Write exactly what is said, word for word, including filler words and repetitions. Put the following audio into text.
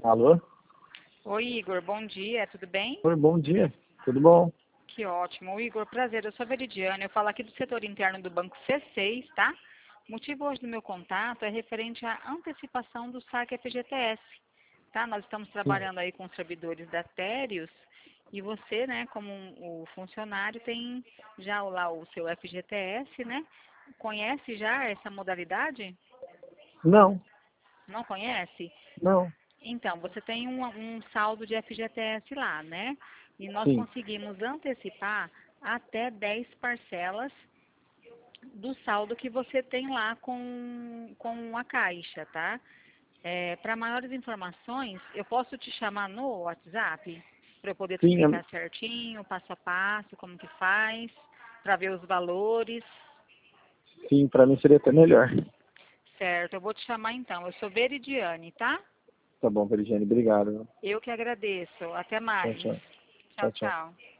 Alô? Oi, Igor, bom dia, tudo bem? Oi, bom dia. Tudo bom? Que ótimo. Igor, prazer, eu sou a Veridiane, eu falo aqui do setor interno do Banco C seis, tá? O motivo hoje do meu contato é referente à antecipação do saque F G T S, tá? Nós estamos Sim. trabalhando aí com os servidores da Térios e você, né, como um, o funcionário, tem já lá o seu F G T S, né? Conhece já essa modalidade? Não, Não conhece? não. Então, você tem um, um saldo de F G T S lá, né? E nós Sim. conseguimos antecipar até dez parcelas do saldo que você tem lá com, com a Caixa, tá? É, para maiores informações, eu posso te chamar no WhatsApp para eu poder te Sim, é- explicar certinho, passo a passo, como que faz, para ver os valores, sim, para mim seria até melhor. certo? Eu vou te chamar então. Eu sou Veridiane, tá? Tá bom, Veridiane, obrigado. Eu que agradeço. Até Tchau, mais. tchau. Tchau, Tchau, tchau. tchau.